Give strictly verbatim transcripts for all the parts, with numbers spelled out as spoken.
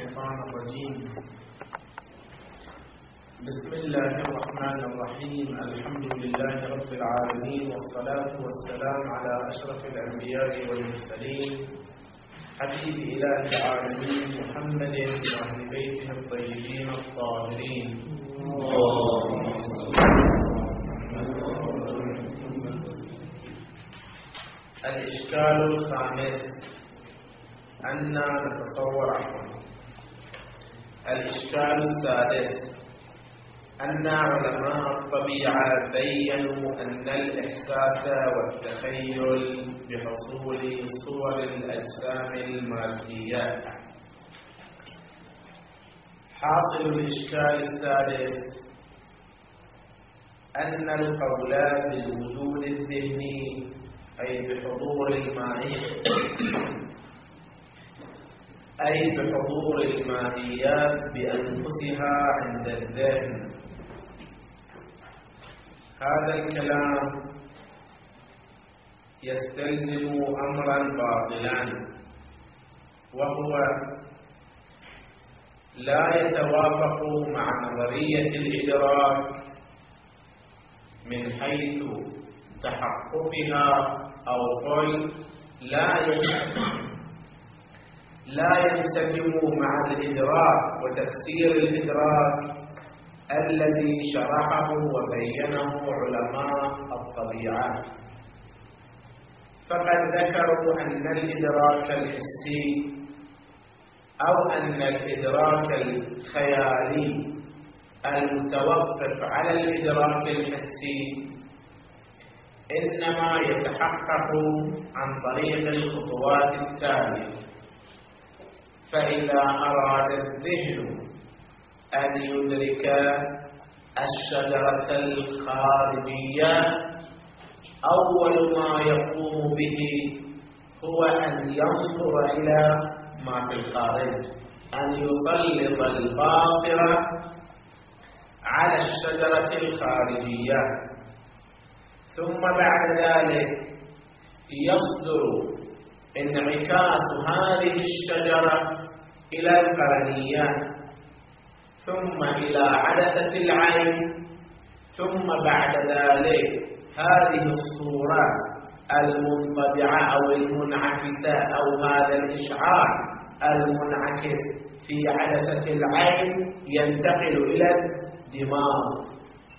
الشيطان الرجيم. بسم الله الرحمن الرحيم. الحمد لله رب العالمين، والصلاة والسلام على أشرف الأنبياء والمرسلين حبيب إله العالمين محمد وأهل بيته الطيبين الطاهرين. الإشكال الخامس أن نتصور عنه. الإشكال السادس أن علماء الطبيعة بيّنوا أن الإحساس والتخيل بحصول صور الأجسام المادية. حاصل الإشكال السادس أن القول بالوجود الذهني أي بحضور الماهية أي بحضور الماهيات بأنفسها عند الذهن. هذا الكلام يستلزم أمرا باطلا، وهو لا يتوافق مع نظرية الإدراك من حيث تحققها، أو قل لا لا ينسجم مع الإدراك وتفسير الإدراك الذي شرحه وبينه علماء الطبيعة. فقد ذكروا أن الإدراك الحسي أو أن الإدراك الخيالي المتوقف على الإدراك الحسي إنما يتحقق عن طريق الخطوات التالية. فإذا أراد الذهن أن يدرك الشجرة الخارجية، أول ما يقوم به هو أن ينظر إلى ما في الخارج، أن يسلط البصر على الشجرة الخارجية، ثم بعد ذلك يصدر انعكاس هذه الشجرة إلى القرنية، ثم إلى عدسة العين، ثم بعد ذلك هذه الصورة المنطبعة أو المنعكسة أو هذا الإشعاع المنعكس في عدسة العين ينتقل إلى الدماغ.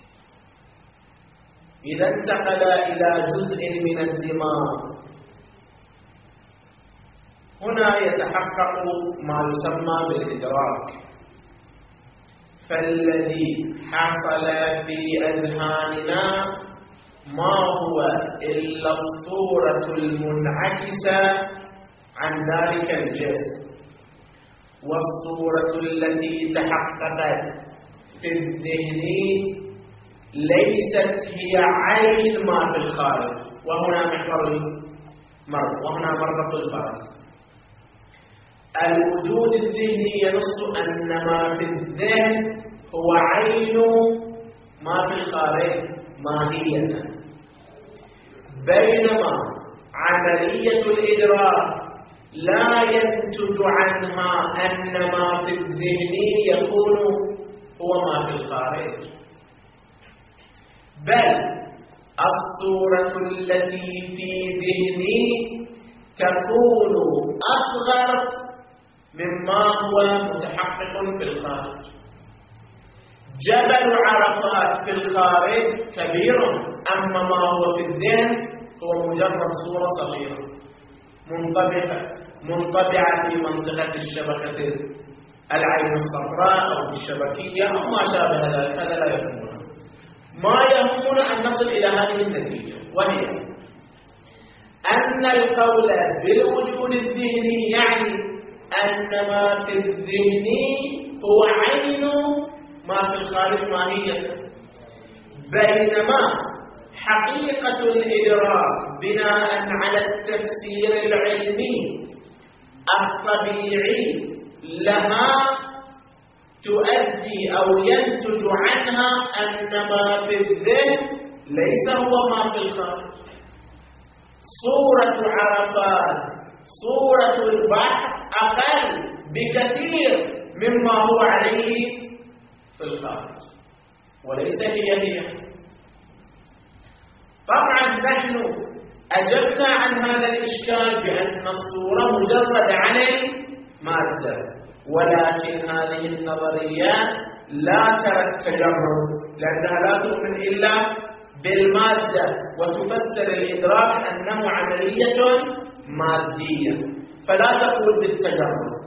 إذا انتقل إلى جزء من الدماغ، هنا يتحقق ما يسمى بالإدراك. فالذي حصل في أذهاننا ما هو إلا الصورة المنعكسة عن ذلك الجسم، والصورة التي تحققت في الذهن ليست هي عين ما في الخارج. وهنا محور المرء، وهنا مربط الفرس. الوجود الذهني ينص أن ما في الذهن هو عين ما في الخارج ماهية، بينما عملية الإدراك لا ينتج عنها أن ما في الذهن يكون هو ما في الخارج، بل الصورة التي في ذهني تكون أصغر مما هو متحقق في الخارج. جبل عرفات في الخارج كبير، أما ما هو في الذهن هو مجرد صورة صغيرة منطبقة منطبعة في منطقة الشبكة العين الصفراء أو الشبكية أو ما شابه ذلك. هذا لا يهمنا. ما يهمنا أن نصل إلى هذه النتيجة، وهي أن القول بالوجود الذهني يعني أن ما في الذهن هو عين ما في الخارج ماهية، بينما حقيقة الإدراك بناء على التفسير العلمي الطبيعي لها تؤدي أو ينتج عنها أن ما في الذهن ليس هو ما في الخارج. صورة عرفات، صورة البحر أقل بكثير مما هو عليه في الخارج، وليس هي هي. طبعا نحن أجبنا عن هذا الإشكال بأن الصورة مجرد عن المادة، ولكن هذه النظرية لا ترى التجرد، لأنها لا تؤمن إلا بالمادة وتفسر الإدراك أنه عملية مادية، فلا تقول بالتجرد.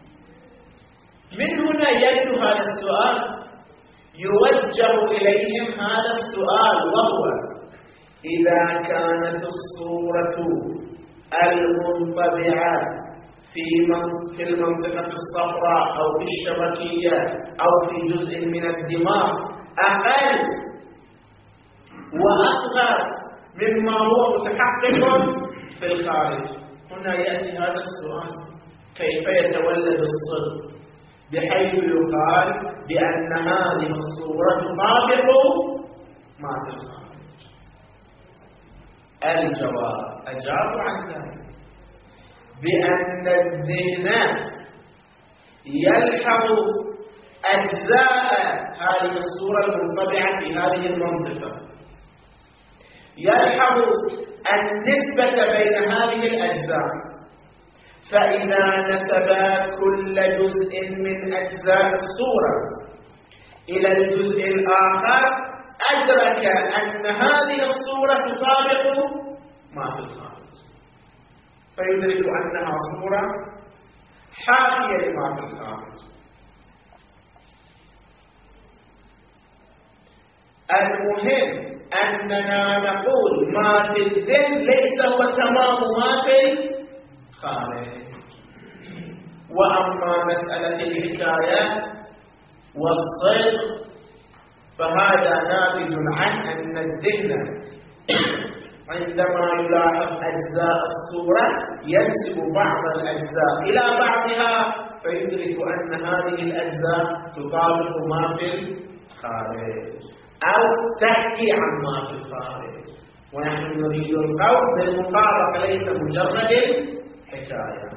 من هنا يرد هذا السؤال، يوجه إليهم هذا السؤال، وهو إذا كانت الصورة المنطبعة في في المنطقة الصفراء أو في الشبكية أو في جزء من الدماغ أقل وأصغر مما هو متحقق في الخارج، هنا يأتي هذا السؤال: كيف يتولد الصدق بحيث يقال بأن هذه الصورة تطابق ما في الخارج؟ الجواب أجاب عن ذلك بأن الذهن يلحظ أجزاء هذه الصورة المنطبعة في هذه المنطقة، يلحظ النسبة بين هذه الأجزاء، فإذا نسب كل جزء من أجزاء الصورة إلى الجزء الآخر أدرك أن هذه الصورة تطابق ما في الخارج، فيدرك أنها صورة حاكية لما في الخارج. المهم أننا نقول ما في الذهن ليس هو تمام ما في الخارج. وأما مسألة الحكاية والصدق فهذا ناتج عن أن الذهن عندما يلاحظ أجزاء الصورة ينسب بعض الأجزاء إلى بعضها، فيدرك أن هذه الأجزاء تطابق ما في الخارج أو تحكي عن ما في الخارج. ونحن نريد القول بالمطابقة ليس مجرد الحكاية.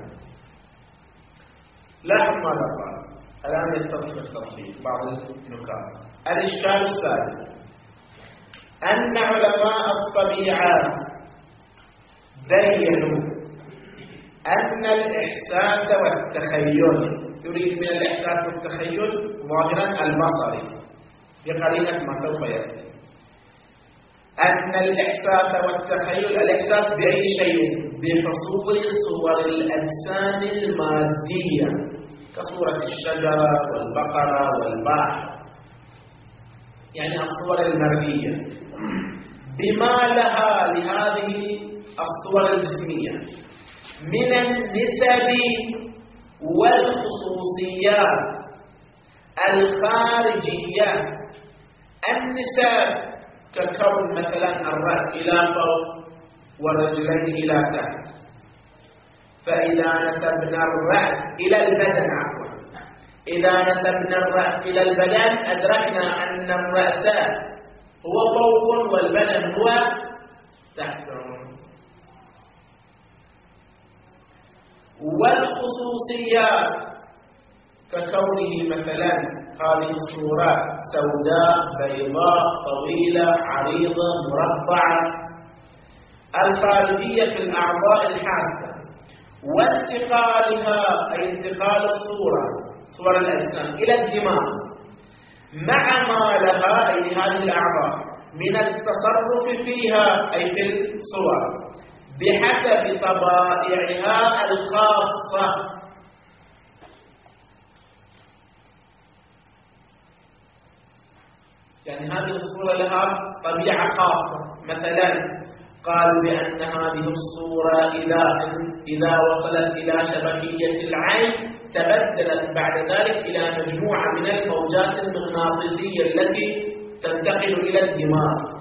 لا ما نقال الآن يتطلب التفصيل بعض النكات. الإشكال الثالث أن علماء الطبيعة بيّنوا أن الإحساس والتخيل، يريد من الإحساس والتخيل ظاهرا البصري بقرينة ما سوف يأتي، أن الإحساس والتخيل، الإحساس بأي شيء؟ بحصول صور الأجسام المادية كصورة الشجرة والبقرة والبحر، يعني الصور المرئية، بما لها لهذه الصور الجسمية من النسب والخصوصيات الخارجية. النسب ككون مثلا الرأس إلى فوق والرجلين إلى تحت، فإذا نسبنا الرأس إلى البدن عفوا إذا نسبنا الرأس إلى البدن أدركنا أن الرأس هو فوق والبدن هو تحت. والخصوصيات ككونه مثلا هذه الصورة سوداء بيضاء طويلة عريضة مربعة، الخارجية في الأعضاء الحاسة وانتقالها أي انتقال الصورة صور الأجسام إلى الدماغ مع ما لها أي هذه الأعضاء من التصرف فيها أي في الصور بحسب طبائعها الخاصة. يعني هذه الصورة لها طبيعة خاصة، مثلا قالوا بأن هذه الصورة إذا إذا وصلت إلى شبكية العين تبدلت بعد ذلك إلى مجموعة من الموجات المغناطيسية التي تنتقل إلى الدماغ،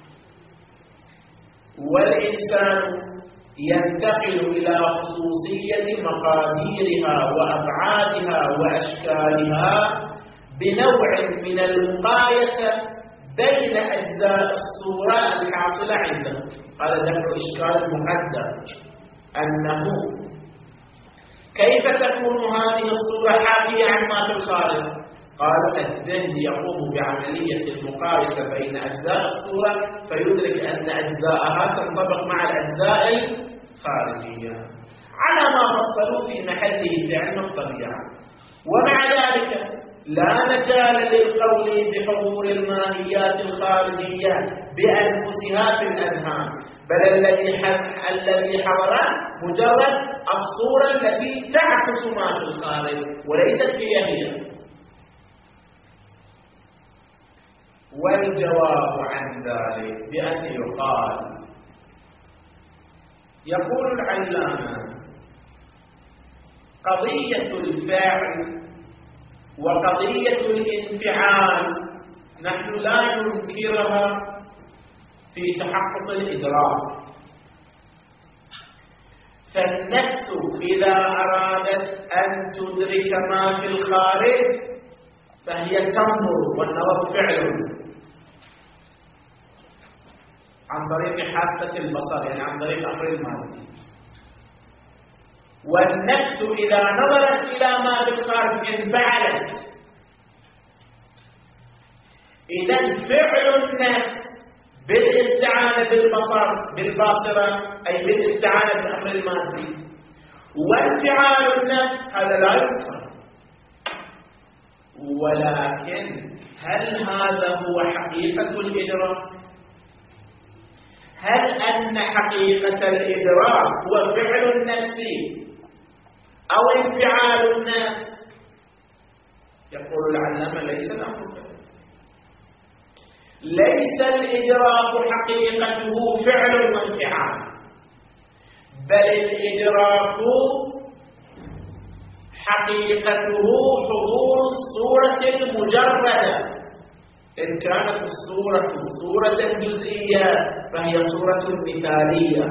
والإنسان ينتقل إلى خصوصية مقاديرها وأبعادها وأشكالها بنوع من المقايسة بين أجزاء الصورة الحاصلة عنده. هذا دفع إشكال مقدر، أنه كيف تكون هذه الصورة حاكية عن ما في الخارج؟ قال الذهن يقوم بعملية المقايسة بين أجزاء الصورة فيدرك أن أجزاءها تنطبق مع الأجزاء الخارجية على ما فصلوا في محله في علم الطبيعة. ومع ذلك لا مجال للقول بحضور الماهيات الخارجية بأنفسها في الأذهان، بل الذي الذي حضر مجرد الصورة التي تعكس ما في الخارج وليست هي هي. والجواب عن ذلك بأن يقال، يقول العلامة: قضية الفعل وقضية الانفعال نحن لا ننكرها في تحقق الإدراك. فالنفس إذا أرادت أن تدرك ما في الخارج فهي تنظر، والنظر فعل عن طريق حاسة البصر، يعني عن طريق أمر المادي. والنفس إذا نظرت إلى ما في الخارج انفعلت. إذن فعل النفس بالاستعانة بالبصر بالباصرة أي بالاستعانة بالأمر المادي، وانفعال النفس هذا لا ينكر. ولكن هل هذا هو حقيقة الإدراك؟ هل أن حقيقة الإدراك هو فعل النفس أو انفعال النفس؟ يقول العلامة: ليس الأمر كذلك. ليس الإدراك حقيقته فعل وانفعال، بل الإدراك حقيقته حضور الصورة المجردة. إن كانت الصورة صورة جزئية فهي صورة مثالية،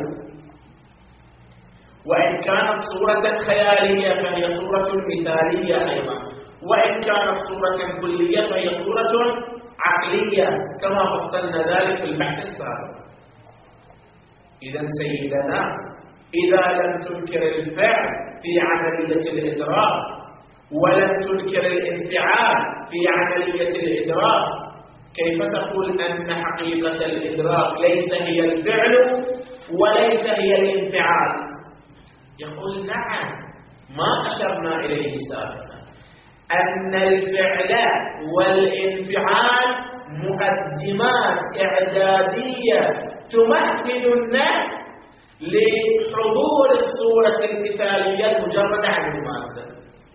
وإن كانت صورة خيالية فهي صورة مثالية أيضا، وإن كانت صورة كلية فهي صورة عقلية كما فصلنا ذلك في البحث السابق. إذن سيدنا إذا لم تنكر الفعل في عملية الإدراك ولم تنكر الانفعال في عملية الإدراك، كيف تقول أن حقيقة الإدراك ليس هي الفعل وليس هي الانفعال؟ يقول: نعم، ما أشرنا إليه سابقا أن الفعل والانفعال مقدمات إعدادية تمهد النفس لحضور الصورة المثالية المجردة عن المادة.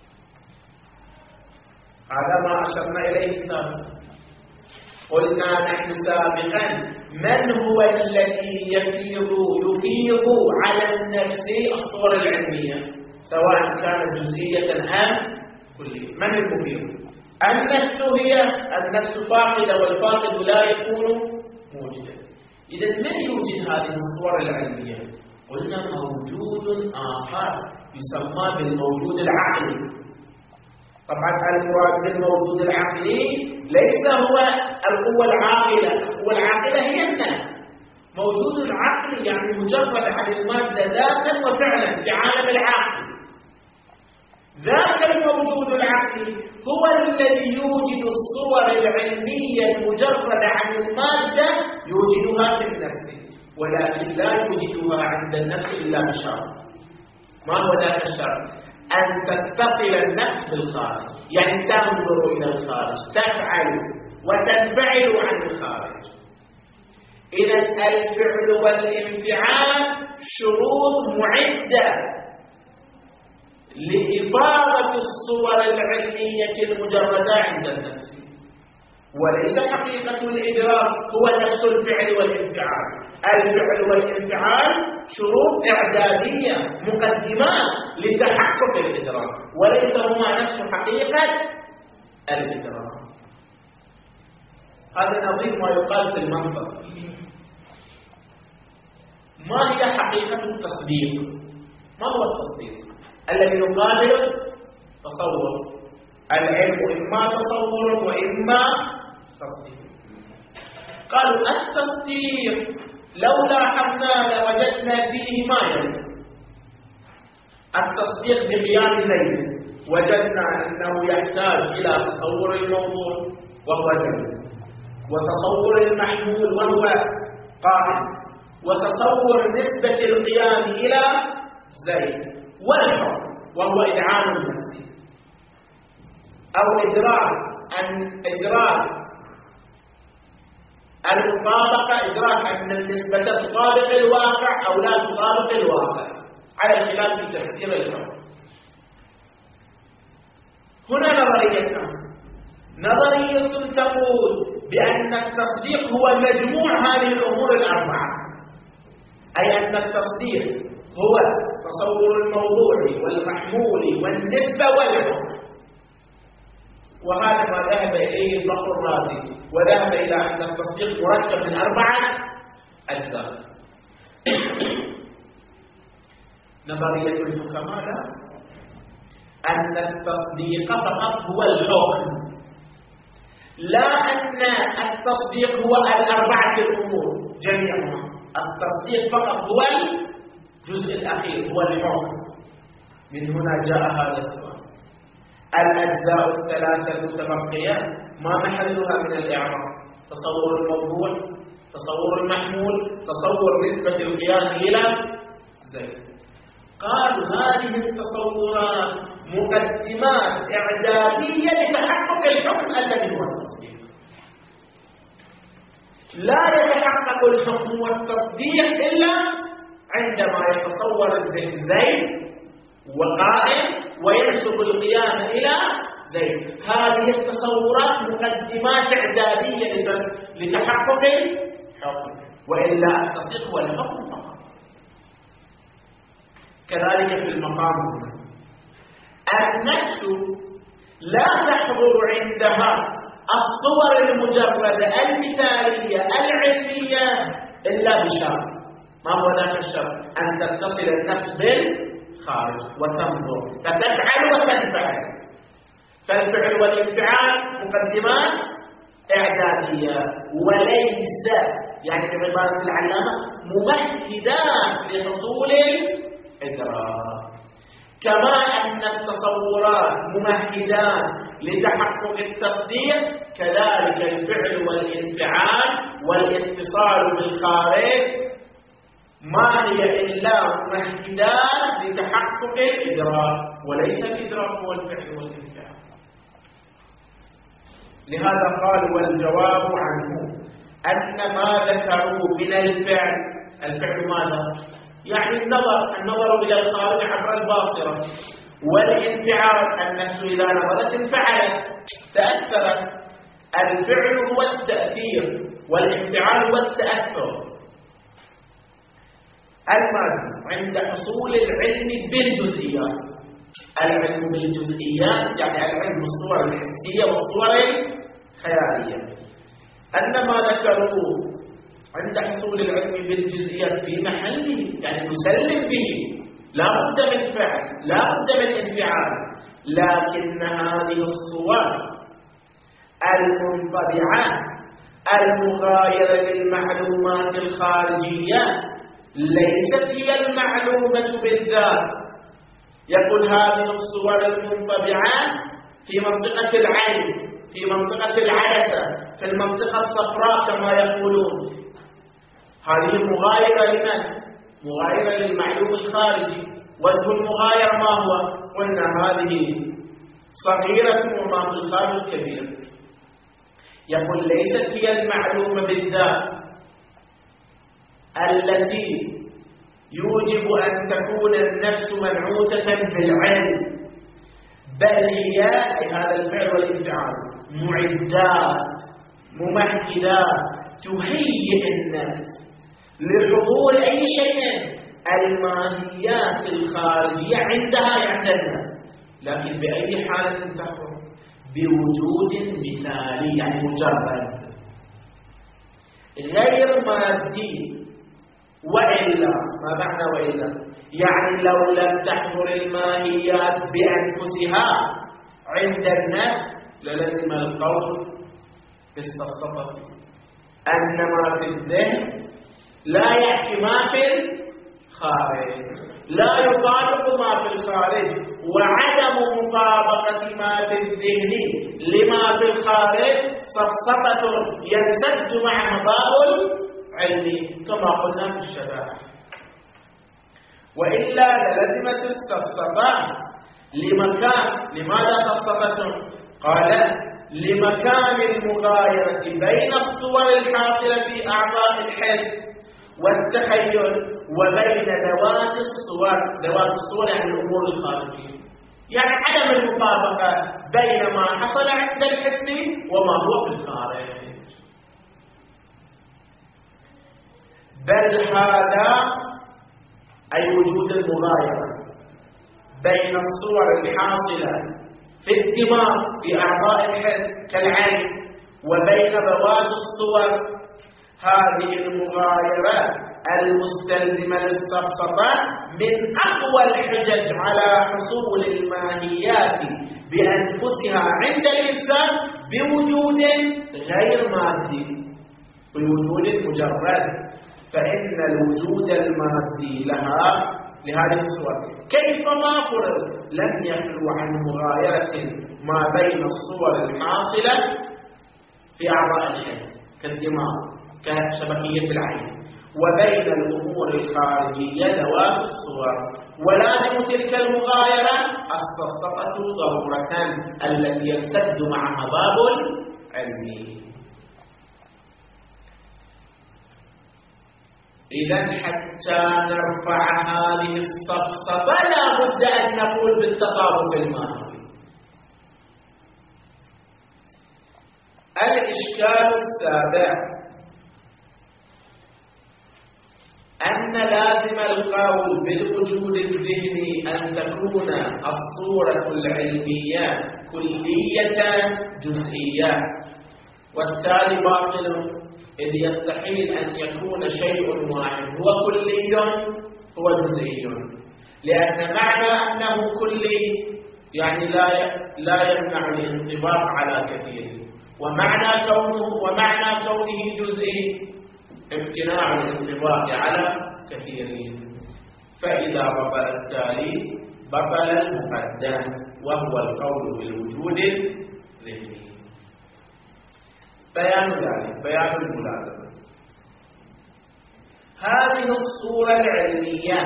هذا ما أشرنا إليه سابقا. قلنا نحن سابقا: من هو الذي يفيض يفيض على النفس الصور العلمية سواء كانت جزئية أم كلية؟ من المفيض؟ النفس هي النفس فاقدة، والفاقد لا يكون موجودا. إذا من يوجد هذه الصور العلمية؟ قلنا موجود آخر يسمى بالموجود العقلي. طبعا المراد بالموجود العقلي ليس هو القوة العاقلة، القوة العاقلة هي النفس. موجود العقل يعني مجرد عن المادة ذاتا وفعلا في عالم العقل. ذاك الموجود العقلي هو الذي يوجد الصور العلمية المجردة عن المادة، يوجدها في النفس، ولكن لا يوجدها عند النفس إلا بشرط. ما هو ذاك الشرط؟ أن تتصل النفس بالخارج، يعني تنظر إلى الخارج، تفعل وتنفعل عن الخارج. إذا الفعل والانفعال شروط معدة لإفاضة الصور العلمية المجردة عند النفس، وليس حقيقة الإدراك هو نفس الفعل والانفعال. الفعل والانفعال شروط إعدادية مقدمات لتحقق الإدراك، وليس هما نفس حقيقة الإدراك. هذا نظير ما يقال في المنطق. ما هي حقيقة التصديق؟ ما هو التصديق؟ الذي يقابل تصور. العلم إما تصور وإما تصديق. قالوا التصديق لو لاحظنا لوجدنا فيه ما يلي: التصديق بقيام زيد وجدنا أنه يحتاج إلى تصور الموضوع وهو زيد، وتصور المحمول وهو قائم، وتصور نسبة القيام إلى زيد، والحكم وهو إدعام النفس أو إدراك أن إدراك المطابقة، إدراك أن النسبة تطابق الواقع أو لا تطابق الواقع على الخلاف في تفسير الحكم. هنا نظريتان: نظرية تقول بأن التصديق هو مجموع هذه الأمور الأربعة، أي أن التصديق هو تصور الموضوع والمحمول والنسبة والحكم، وهذا ما ذهب إليه البحر الرازي، وذهب إلى أن التصديق مركب من أربعة أجزاء. نظرية الحكماء أن التصديق فقط هو الحكم، لا أن التصديق هو الأربعة الأمور جميعها. التصديق فقط هو الجزء الأخير، هو الحكم. من هنا جاء هذا السؤال: الأجزاء الثلاثة المتبقية ما محلها من الإعراب؟ تصور الموضوع، تصور المحمول، تصور نسبة القيام إلى زيد. قالوا هذه التصورات مقدمات إعدادية لتحقق الحكم الذي هو التصديق. لا يتحقق الحكم والتصديق إلا عندما يتصور الذهن زيد وقائم وينسب القيام إلى زيد. هذه التصورات مقدمات إعدادية لتحقق الحكم، وإلا التصديق هو الحكم فقط. كذلك في المقام هنا النفس لا تحضر عندها الصور المجردة المثالية العلمية إلا بشرط. ما هو ذاك الشرط؟ أن تتصل النفس بالخارج وتنظر فتفعل وتنفعل. فالفعل والانفعال مقدمات إعدادية وليس يعني بعبارة العلامة ممهدات لحصول الإدراك. كما أن التصورات ممهدات لتحقق التصديق، كذلك الفعل والانفعال والاتصال بالخارج ما هي إلا ممهدات لتحقق الإدراك، وليس الإدراك هو الفعل والانفعال. لهذا قال: والجواب عنه أن ما ذكروا من الفعل، الفعل ماذا؟ يعني النظر، النظر إلى الخارج عبر الباصرة، والانفعال النفس إذا نظرت انفعلت تأثرت. الفعل هو التأثير والانفعال هو التأثر. الماذا؟ عند حصول العلم بالجزئيات. العلم بالجزئيات يعني العلم بالصور الحسية والصور الخيالية. أن ما ذكروه عند حصول العلم بالجزئيات في محله يعني نسلم به، لا بد من فعل، لا بد من انفعال، لكن هذه الصور المنطبعة المغايرة للمعلومات الخارجية ليست هي المعلومة بالذات. يقول هذه الصور المنطبعة في منطقة العين، في منطقة العدسة، في المنطقة الصفراء كما يقولون. هذه مغايرة لمن؟ مغايرة للمعلوم الخارجي. وجه المغايرة ما هو؟ قلنا هذه صغيرة وما في الخارج كبير. يقول ليست هي المعلومة بالذات التي يوجب أن تكون النفس منعوتة بالعلم، بل هي أي هذا الفعل والانفعال معدات ممهدات تهيئ النفس لحضور أي شيء الماهيات الخارجية عندها عند الناس. لكن بأي حالة تحصل؟ بوجود مثالي يعني مجرد غير مادي. وإلا ما معنى وإلا؟ يعني لو لم تحضر الماهيات بأنفسها عند النفس للزم القول بالسفسطة أن ما في الذهن لا يحكي ما في الخارج. لا يطابق ما في الخارج، وعدم مطابقة ما في الذهن لما في الخارج سفسطة ينسد مع مضاء العلم كما قلنا في الشباب. وإلا للزمت السفسطة لمكان. لماذا سفسطة؟ قال لمكان المغايرة بين الصور الحاصلة في أعضاء الحس والتخيل وبين ذوات الصور. ذوات الصور يعني الأمور الخارجية، يعني عدم المطابقة بين ما حصل عند الحس وما هو في الخارج. بل هذا أي وجود المغايرة بين الصور الحاصلة في الدماغ في أعضاء الحس كالعين وبين ذوات الصور، هذه المغايرة المستلزمة للسفسطة من أقوى الحجج على حصول الماهيات بأنفسها عند الإنسان بوجود غير مادي، بوجود مجرد. فإن الوجود المادي لها لهذه الصور كيفما فرض لم يخلو عن مغايرة ما بين الصور الحاصلة في أعضاء الحس كالدماغ كشبكية العين وبين الأمور الخارجية ذوات الصور. ولازم تلك المغايرة السفسطة ضرورة التي ينسد معها باب العلم. إذن حتى نرفع هذه السفسطة لا بد أن نقول بالتطابق المعنوي. الإشكال السابع أن لازم القول بالوجود الذهني أن تكون الصورة العلمية كلية جزئية، والتالي باطل، إذ يستحيل أن يكون شيء واحد هو كلي هو جزئي، لأن معنى أنه كلي يعني لا لا يمنع الانطباق على كثير، ومعنى كونه ومعنى كونه جزئي امتناع الانطباق على كثيرين. فإذا بطل التالي بطل المقدم وهو القول بالوجود الذهني. بيان ذلك بيان الملازمة. هذه الصورة العلمية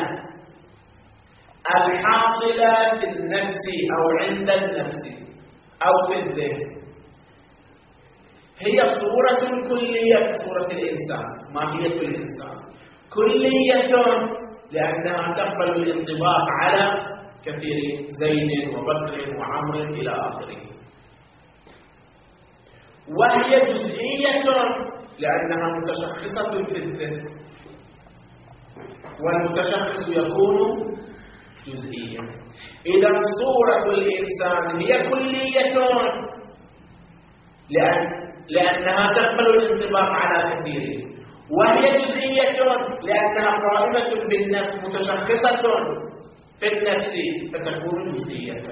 الحاصلة في النفس أو عند النفس أو في الذهن هي صورة كلية كصورة الإنسان. ماهية الإنسان كلية لأنها تقبل الانطباق على كثير، زيد وبكر وعمر إلى آخره. وهي جزئية لأنها متشخصة في الذهن، والمتشخص يكون جزئيا. إذا صورة الإنسان هي كلية لأن لأنها تقبل الانطباق على كثير، وهي جزئية لأنها قائمة بالنفس متشخصة في النفس فتكون جزئية.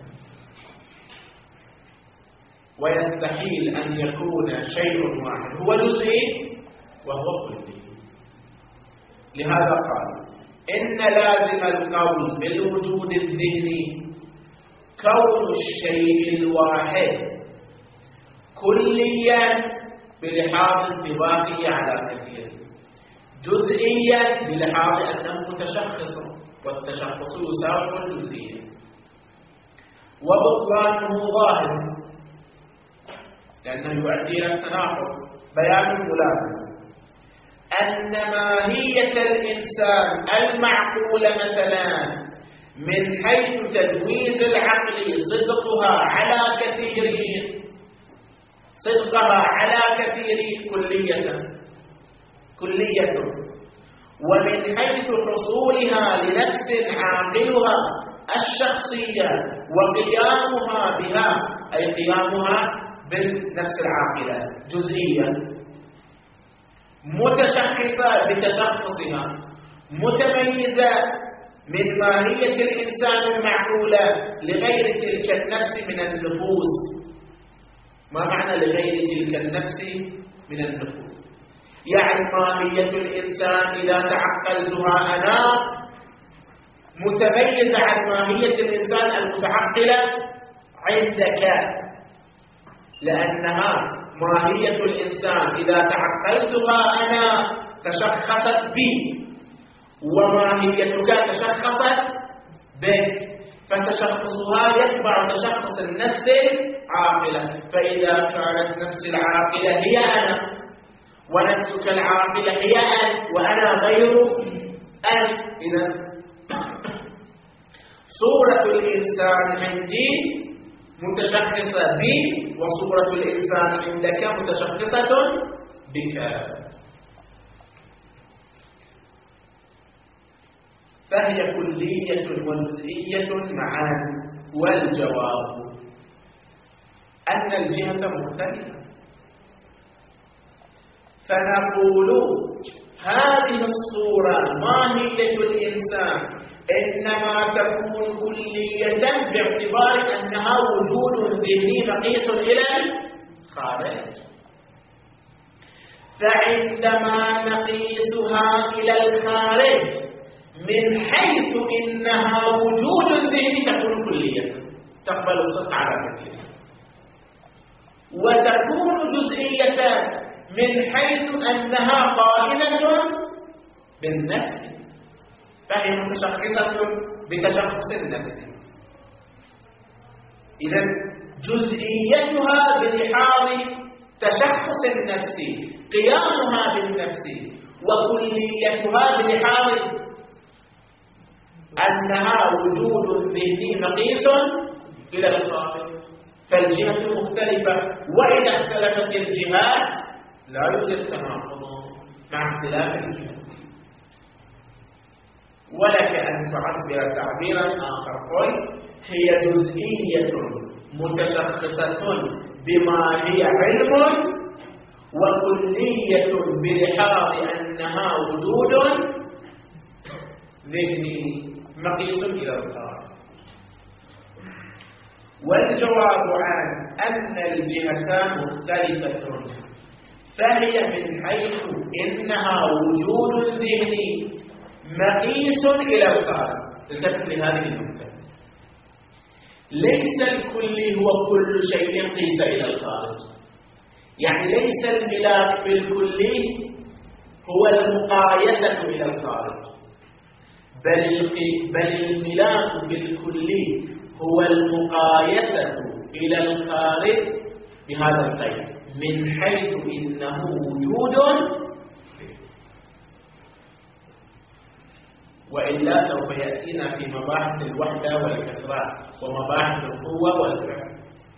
ويستحيل أن يكون شيء واحد هو جزئي وهو كلي. لهذا قال إن لازم القول بالوجود الذهني كون الشيء الواحد كليا بلحاظ انطباقه على كثير، جزئيا بلحاظ أنه متشخص، والتشخص يساوي الجزئية. وبطلانه ظاهر لأنه يؤدي إلى التناقض. بيان الملازمة أن ماهية الإنسان المعقولة مثلا من حيث تجويز العقل صدقها على كثيرين صدقها على كثيرين كلية كلية ومن حيث حصولها لنفس عاقلها الشخصية وقيامها بها أي قيامها بالنفس العاقلة جزئية متشخصة بتشخصها متميزة من ماهية الإنسان المعقولة لغير تلك النفس من النفوس. ما معنى لغير تلك النفس من النفوس؟ يعني ماهية الإنسان إذا تعقلتها أنا متميزة عن ماهية الإنسان المتعقلة عندك، لأنها ماهية الإنسان إذا تعقلتها أنا تشخصت بي، وماهيتك تشخصت بك، فتشخصها يتبع تشخص النفس العاقلة. فإذا كانت نفس العاقلة هي أنا، ونفسك العاقلة هي أنا، وأنا غير أنا، إذا صورة الإنسان عندي متشخصة بي، وصورة الإنسان عندك متشخصة بك. فهي كلية وجزئية معا. والجواب أن الجهة مختلفة، فنقول هذه الصورة ماهية الإنسان إنما تكون كلية باعتبار أنها وجود ذهني مقيس إلى الخارج، فعندما نقيسها إلى الخارج من حيث إنها وجود ذهني تكون كلية تقبل الصدق على كثير، وتكون جزئية من حيث أنها قائمة بالنفس، فهي متشخصة بتشخص النفس. إذن جزئيتها بلحاظ تشخص النفس قيامها بالنفس، وكليتها بلحاظ أنها وجود ذهني مقيس إلى الخارج، فالجهة مختلفة. وإذا اختلفت الجهات لا يوجد تناقض مع اختلاف الجهات. ولك أن تعبر تعبيرا آخر، قل هي جزئية متشخصة بما هي علم، وكلية بلحاظ أنها وجود ذهني مقيس إلى الخارج. والجواب عن أن الجهتان مختلفة، فهي من حيث إنها وجود ذهني مقيس إلى الخارج. التفت لهذه النقطة، ليس الكل هو كل شيء قيس إلى الخارج، يعني ليس الملاك بالكلي هو المقايسة إلى الخارج، بل بل الملاك بالكلي هو المقايسة إلى الخارج بهذا القيد، من حيث إنه وجود، وإلا سوف يأتينا في مباحث الوحدة والكثرة ومباحث القوة والفعل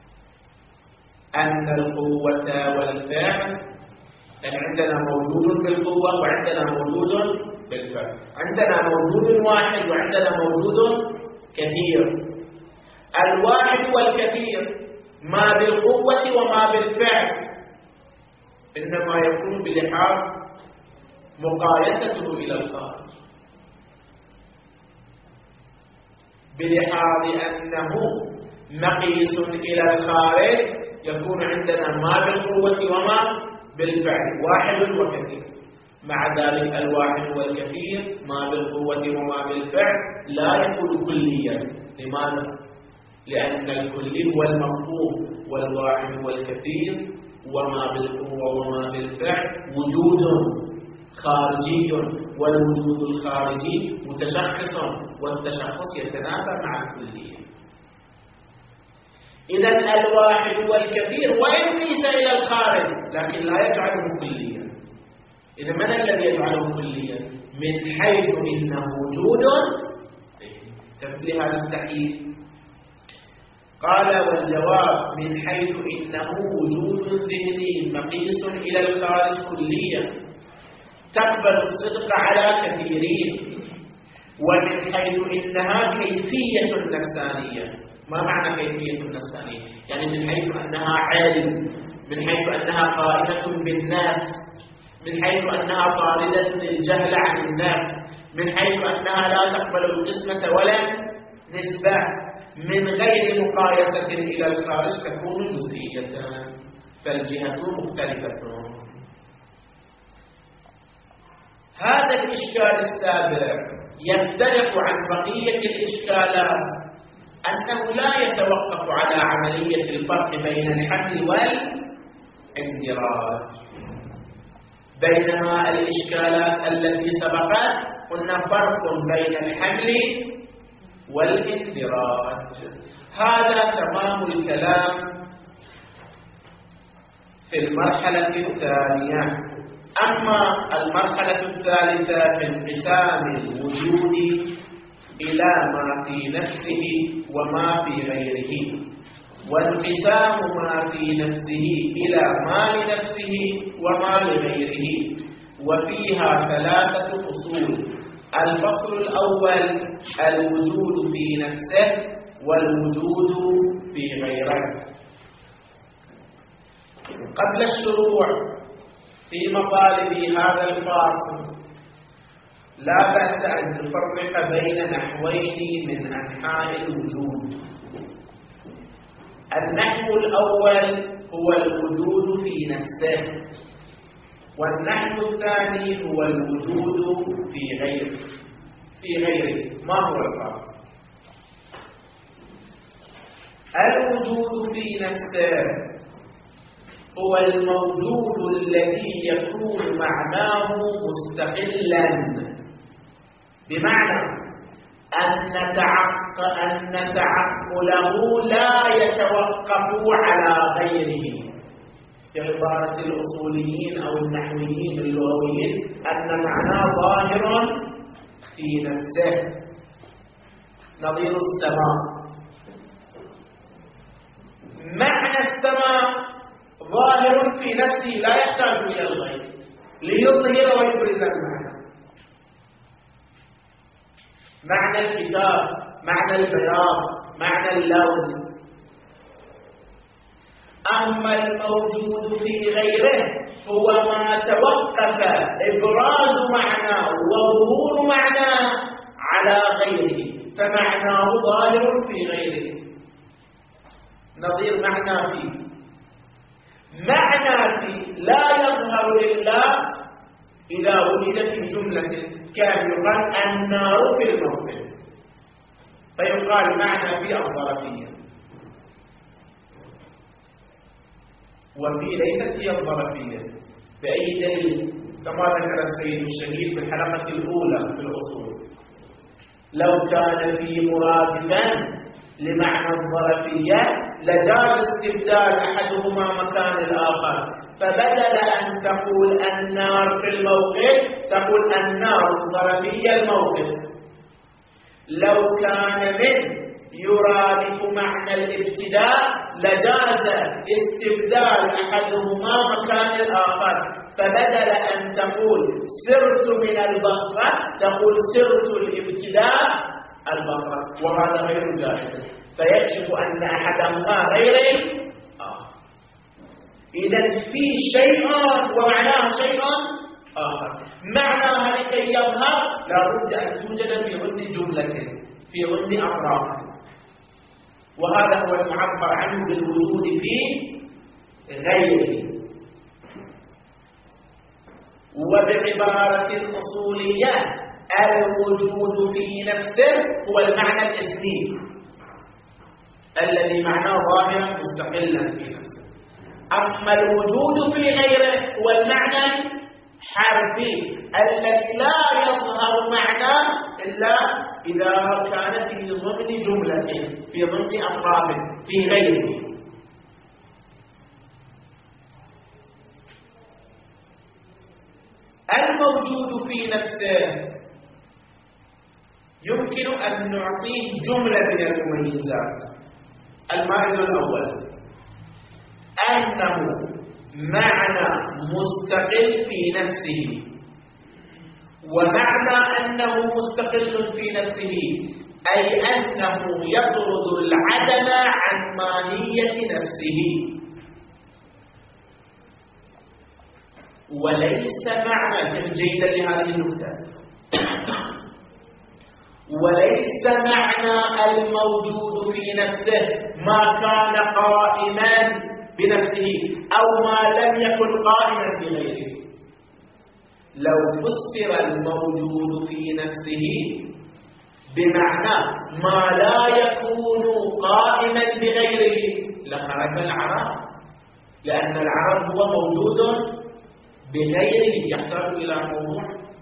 أن القوة والفعل يعني عندنا موجود بالقوة وعندنا موجود بالفعل، عندنا موجود واحد وعندنا موجود كثير. الواحد والكثير ما بالقوة وما بالفعل إنما يكون بلحاظ مقايسته إلى الخارج، بلحاظ أنه مقيس إلى الخارج يكون عندنا ما بالقوة وما بالفعل، واحد وكثير. مع ذلك الواحد والكثير ما بالقوة وما بالفعل لا يكون كليا. لماذا؟ لأن الكلي هو المفهوم، والواحد والكثير وما بالقوة وما بالفعل وجود خارجي، والوجود الخارجي متشخص، والتشخص يتنافى مع الكلية. إذن الواحد والكثير وإن قيس إلى الخارج لكن لا يجعله كليا. إذا من الذي يجعله كليا؟ من حيث إنه وجود. تمثل هذا التحديد. قال والجواب من حيث إنه وجود ذهني مقيس إلى الخارج كليا تقبل الصدق على كثيرين، ومن حيث إنها كيفية نفسانية. ما معنى كيفية نفسانية؟ يعني من حيث أنها علم، من حيث أنها قائمة بالناس، من حيث أنها طاردة الجهل عن الناس، من حيث أنها لا تقبل القسمة ولا نسبة، من غير مقايسة إلى الخارج تكون جزئية، فالجهة مختلفة. هذا الإشكال السابع يختلف عن بقية الإشكالات أنه لا يتوقف على عملية الفرق بين الحمل والاندراج، بينما الإشكالات التي سبقت قلنا فرق بين الحمل والاندراج. هذا تمام الكلام في المرحلة الثانية. أما المرحلة الثالثة في انقسام الوجود إلى ما في نفسه وما في غيره، وانقسام ما في نفسه إلى ما لنفسه وما لغيره، وفيها ثلاثة فصول. الفصل الأول الوجود في نفسه والوجود في غيره. قبل الشروع في مطالب هذا الفاصل لا بأس أن نفرق بين نحوين من أنحاء الوجود. النحو الأول هو الوجود في نفسه، والنحو الثاني هو الوجود في غيره. في غيره ما هو الفرق؟ الوجود في نفسه هو الموجود الذي يكون معناه مستقلا، بمعنى أن أن تعقله لا يتوقف على غيره. بعبارة الأصوليين أو النحويين اللغويين أن معناه ظاهر في نفسه، نظير السماء. معنى السماء ظاهر في نفسه لا يحتاج إلى الغير ليظهر ويبرز المعنى. معنى الكتاب، معنى البياض، معنى اللون. أما الموجود في غيره هو ما توقف إبراز معناه وظهور معناه على غيره، فمعناه ظاهر في غيره، نظير معنى فيه. معنى فيه لا يظهر إلا إذا وجد في جملة، كان يقال النار في الموقف، فيقال معنى في الظرفية، وفي ليست هي الظرفية. بأي دليل؟ كما ذكر السيد الشهيد في الحلقة الأولى في الأصول، لو كان في مرادفا لمعنى الظرفية لجاز استبدال أحدهما مكان الآخر، فبدل أن تقول النار في الموقف تقول النار الظرفية الموقف. لو كان من يرادف معنى الابتداء لجاز استبدال أحدهما مكان الآخر، فبدل أن تقول سرت من البصرة تقول سرت الابتداء البصرة، وهذا غير جائز، فيكشف أن أحدهما غير الآخر. إذن في شيء ومعناه شيء آخر. معناها لكي يظهر لا بد أن توجد في ضمن جملة، في ضمن أطراف، وهذا هو المعبر عنه بالوجود في غيره. وبعبارة أصولية الوجود في نفسه هو المعنى الاسمي الذي معناه ظاهرا مستقلا في نفسه. أما الوجود في غيره هو المعنى الحرفي الذي لا يظهر معناه إلا إذا كان في ضمن جملة، في ضمن أطراف، في غيره. الموجود في نفسه يمكن أن نعطيه جملة من المميزات. المائز الأول أنه معنى مستقل في نفسه، ومعنى أنه مستقل في نفسه أي أنه يطرد العدم عن ماهية نفسه، وليس معنى جيدا لهذه النقطة وليس معنى الموجود في نفسه ما كان قائما بنفسه أو ما لم يكن قائما بغيره. لو فسر الموجود في نفسه بمعنى ما لا يكون قائما بغيره لخرج العرب، لأن العرب هو موجود بغيره يحتاج إلى موضوع.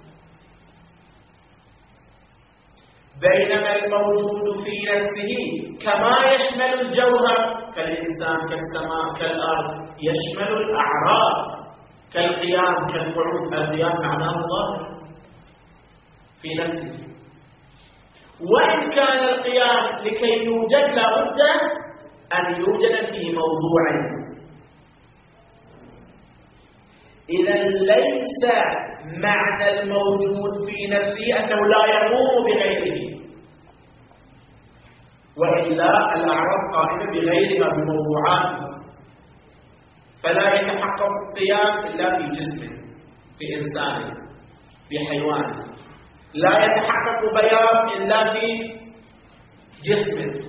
بينما الموجود في نفسه كما يشمل الجوهر كالإنسان كالسماء كالأرض، يشمل الأعراض كالقيام كالقعود. القيام معناه ظاهر في نفسه، وإن كان القيام لكي يوجد لابد أن يوجد في موضوع. إذا ليس معنى الموجود في نفسه أنه لا يقوم بغيره، وإلا الأعراض قائمة بغيرها بموضوعاتها، فلا يتحقق القيام إلا في جسم، في إنسان، في حيوان. لا يتحقق بياض إلا في جسم،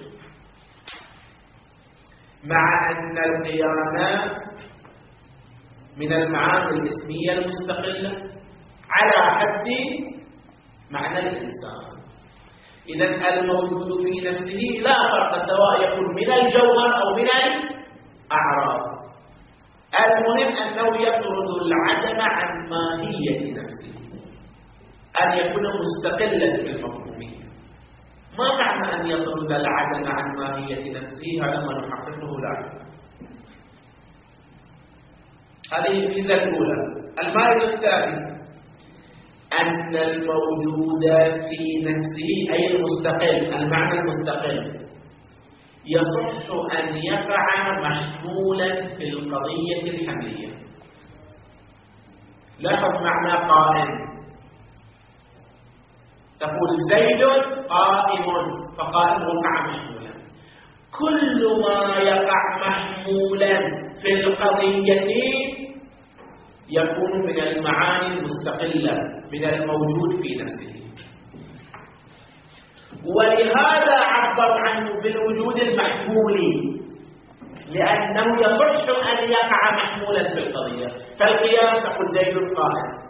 مع أن القيام من المعاني الاسمية المستقلة على حد معنى الإنسان. إذن الموجود في نفسه لا فرق سواء يكون من الجوهر أو من الأعراض، المهم أنه يطرد العدم عن ماهية نفسه، أن يكون مستقلا في المفهومية. ما معنى أن يطرد العدم عن ماهية نفسه؟ هذا ما نحققه لا. هذه الميزة الأولى. الميزة الثانية أن الموجود في نفسه أي المستقل، المعنى المستقل، يصح أن يقع محمولا في القضية الحملية. لاحظ معنى قائم، تقول زيد قائم، فقائم وقع محمولا. كل ما يقع محمولا في القضية يكون من المعاني المستقلة من الموجود في نفسه، ولهذا عبر عنه بالوجود المحمول، لأنه يصح أن يقع محمولا في القضية. فالقيام تقول زيد قائم،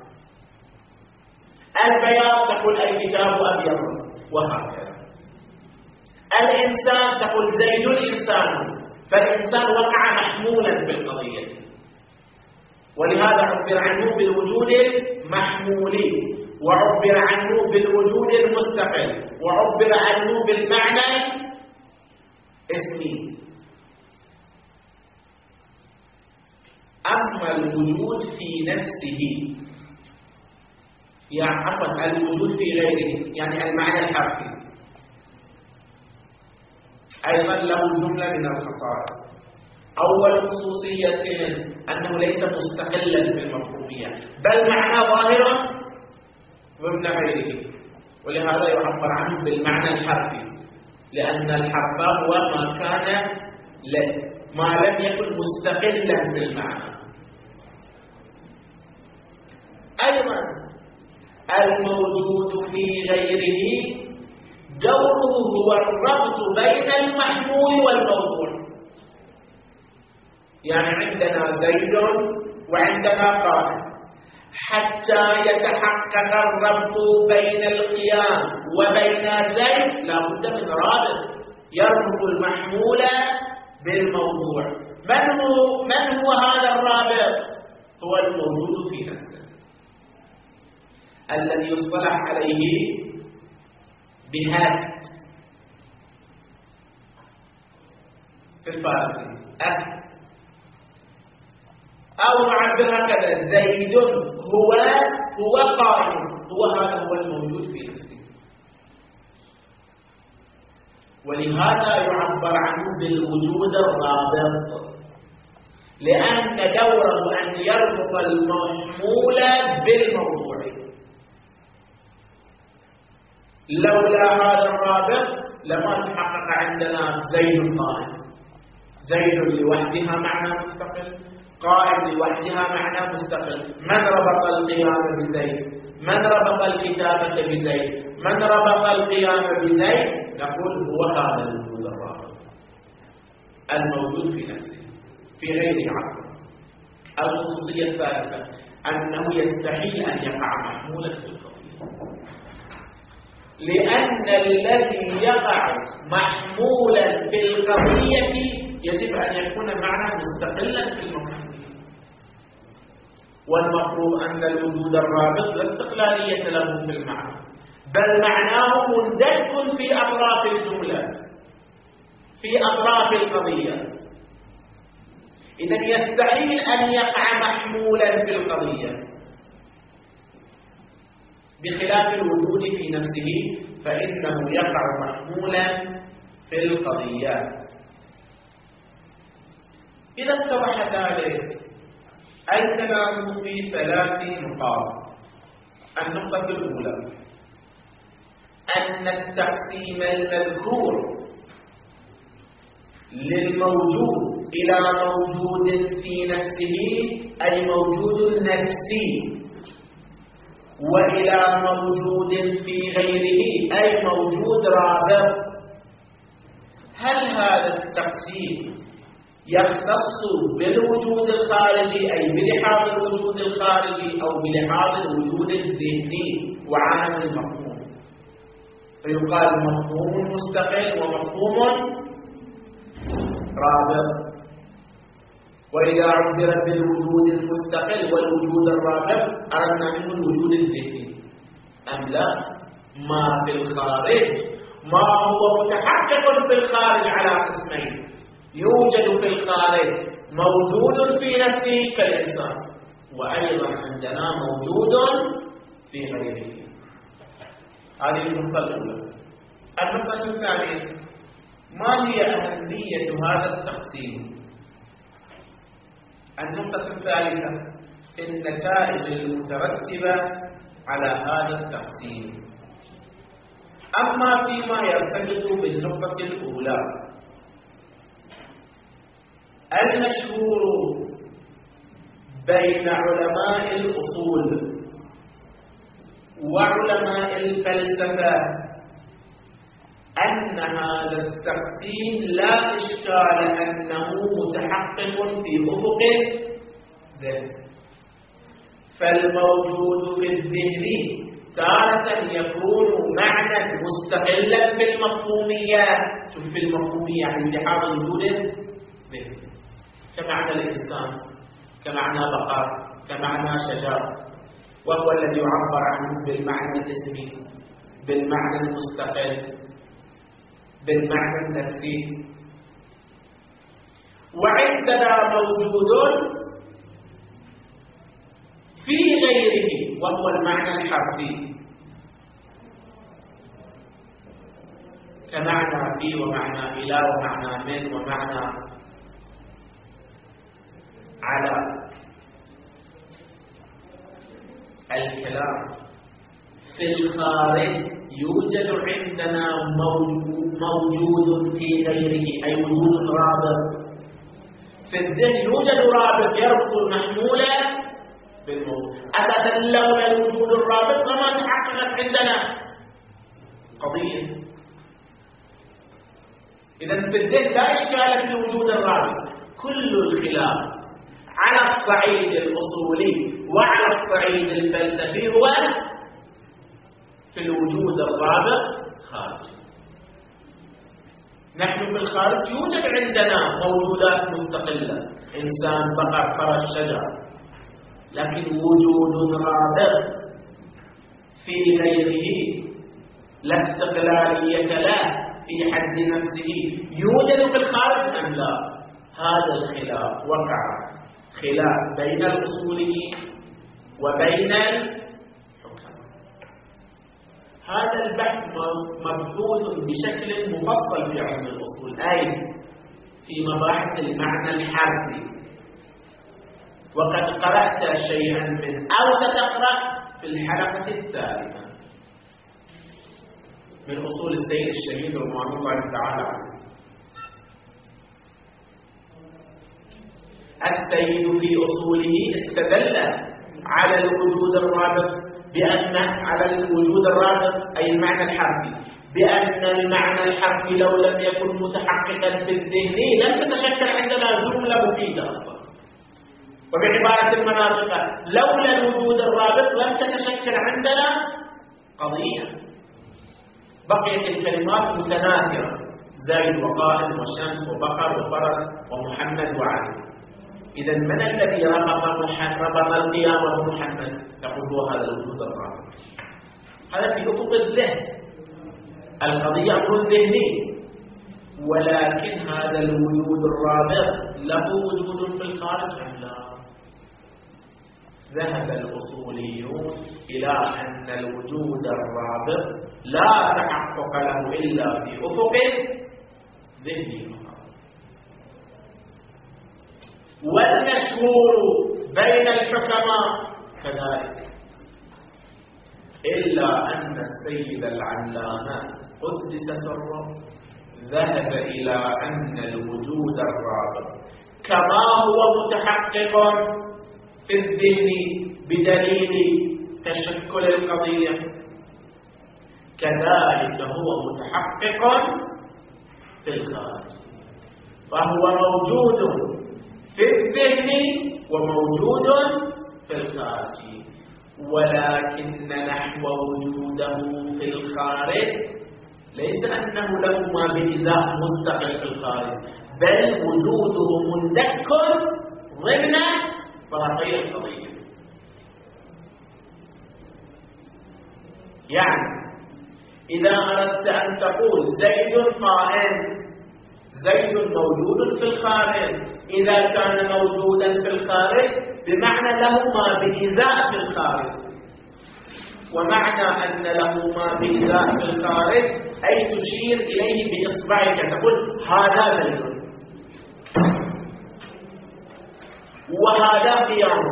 البياض تقول الكتاب أبيض، وهكذا. الإنسان تقول زيد إنسان، فالإنسان وقع محمولا في القضية، ولهذا عبر عنه بالوجود المحمول، وعبر عنه بالوجود المستقل، وعبر عنه بالمعنى الاسمي. أما الوجود في نفسه، يعني عفوا الوجود في غيره، يعني المعنى الحرفي، أيضا له جملة من الخصائص. أول خصوصية أنه ليس مستقلا بالمفهومية، بل معنى ظاهرا ضمن غيره، ولهذا يعبر عنه بالمعنى الحرفي، لأن الحرف هو ما كان ما لم يكن مستقلا بالمعنى. أيضا الموجود في غيره دوره هو الربط بين المحمول والموضوع. يعني عندنا زيد وعندنا قائم، حتى يتحقق الربط بين القيام وبين زيد لا بد من رابط يربط المحمول بالموضوع. من هو من هو هذا الرابط؟ هو الموجود في نفسه، الذي يصطلح عليه بهاست في الفارسي أه. أو نعبر هكذا زيد هو هو قائم، هو هذا هو الموجود في نفسه. ولهذا يعبر عنه بالوجود الرابط، لأن دوره أن يربط المحمول بالموضوع. لولا هذا الرابط لما تحقق عندنا زيد قائم. زيد لوحدها معنى مستقل، قائم لوحدها معنى مستقل. من ربط القيام بزيد؟ من ربط الكتابة بزيد؟ من ربط القيام بزيد؟ نقول هو هذا الوجود الرابط الموجود في نفسه في غير عقل. الخصوصية الثالثة أنه يستحيل أن يقع محمولا في القضية، لأن الذي يقع محمولا في القضية يجب أن يكون معنى مستقلا في المفهومية، والمفروض أن الوجود الرابط لا استقلالية له في المعنى، بل معناه مندرج في أطراف الجملة، في أطراف القضية. إذن يستحيل أن يقع محمولا في القضية، بخلاف الوجود في نفسه فإنه يقع محمولا في القضية. إذا اتضح ذلك الكلام في ثلاث نقاط. النقطة الأولى أن التقسيم المذكور للموجود إلى موجود في نفسه أي موجود نفسي، وإلى موجود في غيره أي موجود رابط. هل هذا التقسيم يختص بالوجود الخارجي أي بلحاظ الوجود الخارجي أو بلحاظ الوجود الذهني وعالم المفهوم؟ فيقال مفهوم مستقل ومفهوم رابط. وإذا عبر بالوجود المستقل والوجود الرابط أردنا منه الوجود الذهني أم لا؟ ما في الخارج ما هو متحقق في الخارج على قسمين: يوجد في الخارج موجود في نفسه كالإنسان، وأيضا عندنا موجود في غيره. هذه النقطة الأولى. النقطة الثانية: ما هي أهمية هذا التقسيم؟ النقطة الثالثة: النتائج المترتبة على هذا التقسيم. أما فيما يرتبط بالنقطة الأولى، المشهور بين علماء الأصول وعلماء الفلسفة أن هذا التقسيم لا إشكال أنه متحقق في أفق الذهن، فالموجود في الذهن تارة يكون معنى مستقلا في المفهوميات. شوف، في المفهومية يعني بحاضر وجود الذهن، كمعنى الإنسان، كمعنى بقر، كمعنى شجر، وهو الذي يعبر عنه بالمعنى الاسمي، بالمعنى المستقل، بالمعنى النفسي. وعندنا موجود في غيره وهو المعنى الحرفي، كمعنى في ومعنى إلى ومعنى من ومعنى على. الكلام في الخارج يوجد عندنا موجود في غيره أي وجود رابط. في الذهن يوجد رابط يربط المحمول بالموجود. أساسا لولا الوجود الرابط لما تحققت عندنا قضية. إذن في الذهن لا إشكال في وجود الرابط. كل الخلاف على الصعيد الأصولي وعلى الصعيد الفلسفي هو في الوجود الرابط خارج. نحن في الخارج يوجد عندنا موجودات مستقلة، إنسان، بقر، فرس، شجر، لكن وجود رابط في غيره لا استقلالية له في حد نفسه يوجد في الخارج أم لا؟ هذا الخلاف وقع خلاف بين الأصوليين وبين الحكام. هذا البحث مبحوث بشكل مفصل في علم الأصول، أي في مباحث المعنى الحرفي، وقد قرأت شيئا منه أو ستقرأ في الحلقة الثالثة من أصول السيد الشهيد رضوان الله تعالى عنه. السيد في أصوله استدل على الوجود الرابط بأن على الوجود الرابط أي المعنى الحرفي بأن المعنى الحرفي لو لم يكن متحققا في الذهن لم تتشكل عندنا جملة مفيدة أصلا. وبعبارة المناطق لولا الوجود الرابط لم تتشكل عندنا قضية. بقيت الكلمات متناثرة، زيد وقائم وشمس وبقر وفرس ومحمد وعلي. إذا من الذي ربط ربط القيامة بمحمد؟ يقول هو هذا الوجود الرابط. هذا في أفق الذهن، القضية أمر ذهني، ولكن هذا الوجود الرابط له وجود في الخارج أم لا؟ ذهب الأصوليون إلى أن الوجود الرابط لا تحقق له إلا في أفق ذهني. والمشهور بين الحكماء كذلك، إلا أن السيد العلامة قدس سره ذهب إلى أن الوجود الرابط كما هو متحقق في الذهن بدليل تشكل القضية، كذلك هو متحقق في الخارج، فهو موجود في الذهن وموجود في الخارج، ولكن نحو وجوده في الخارج ليس أنه له ما بإزاء مستقل في الخارج، بل وجوده مندك ضمن طرفي القضية. يعني إذا أردت أن تقول زيد قائم، زيد موجود في الخارج، إذا كان موجودا في الخارج بمعنى له ما بإزاء في الخارج، ومعنى أن له ما بإزاء في الخارج أي تشير إليه بإصبعك تقول هذا زيد وهذا قيام.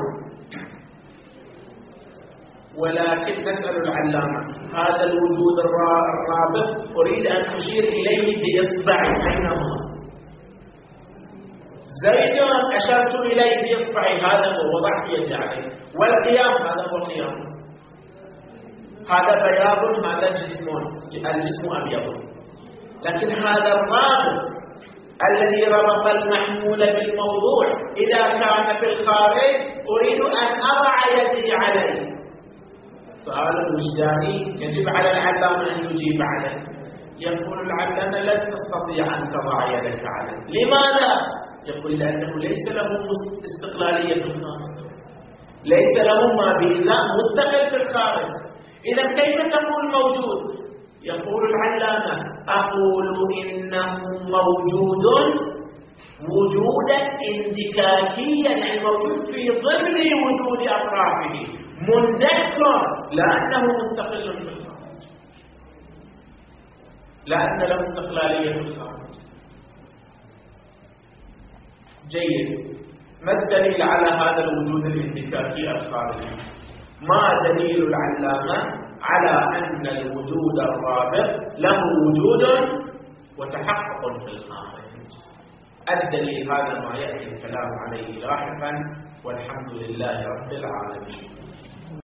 ولكن نسأل العلامة هذا الوجود الرابط أريد أن أشير إليه بإصبعي، أين هو؟ زيد أشرت إليه بإصبعي، هذا هو، وضعت يدي عليه. والقيام هذا هو قيام، هذا بياض هذا جسم، الجسم أبيض. لكن هذا الرابط الذي ربط المحمول بالموضوع إذا كان في الخارج أريد أن أضع يدي عليه. سؤال وجداني يجب على العلامة أن يجيب عليه. يقول العلامة لن تستطيع أن تضع يدك عليه. لماذا؟ يقول لأنه ليس له استقلالية في الخارج، ليس له ما بإزاء مستقل في الخارج. إذا كيف تقول موجود؟ يقول العلامة أقول إنه موجود وجودا اندكاكيا، يعني موجود في ضمن وجود أطرافه، مندك لأنه مستقل في الخارج، لأن له استقلالية في الخارج. جيد. ما الدليل على هذا الوجود الاندكاكي الخارجي؟ ما دليل العلامة على أن الوجود الرابط له وجود وتحقق في الخارج؟ الدليل هذا ما يأتي الكلام عليه لاحقا، والحمد لله رب العالمين.